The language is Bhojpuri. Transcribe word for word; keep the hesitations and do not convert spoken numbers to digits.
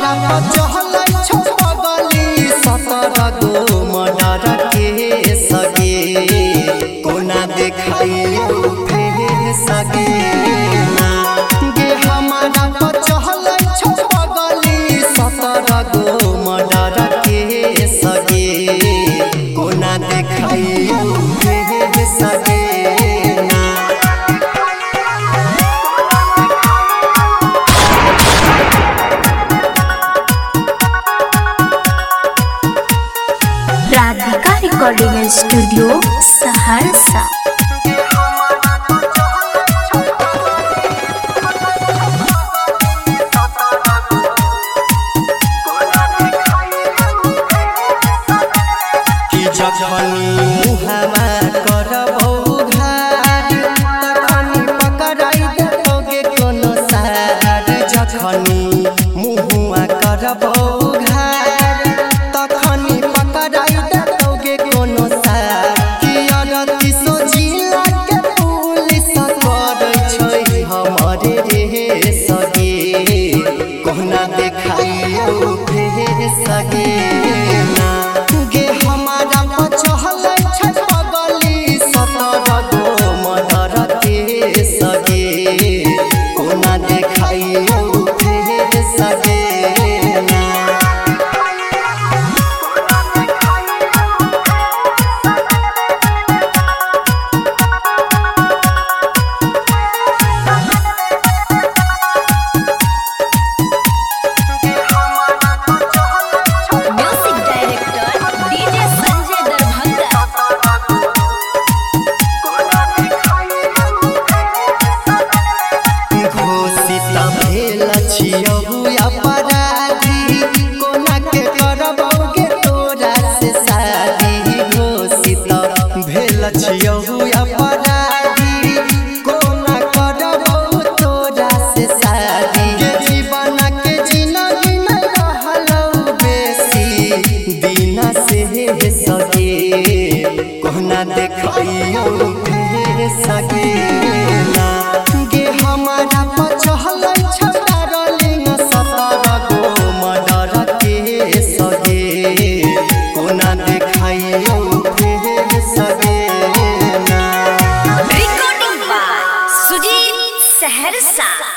हमारा चहल छगली सतरा गो मर्डर के सगे कोना देखाइयो फेर सगे ना गे हमारा चहल छगली सतरा गो मर्डर के सगे कोना देखाइयो फेर सगे राधिका रिकॉर्डिंग स्टूडियो सहरसा। जखनी मुहामा करबौ घाट तखनी पकड़ाई देबोगे कोनो सार जखनी मुहुआ करबौ घाट तखनी पकड़ाई देबोगे कोनो सार कि अरती सोजिला के पुलिस करै छै हमरे रे सगे कोना देखाइयो फेर सगे ना गे हमारा चहल छगली सतरा गो मर्डर के सगे कोना देखाइयो फेर सगे ना अपराधी कोना के करबोगे तोरा से शादी घोषित भेल छियौ अपराधी कोना करबौ तोरा से शादी के जीवन के जिंदगी में रहलौ बेसी दिन से सगे कोना देखाइयो फेर सगे ना गे हमारा चहल कोना देखाइयो फेर सगे ना। Recording by Sujit Saharsa.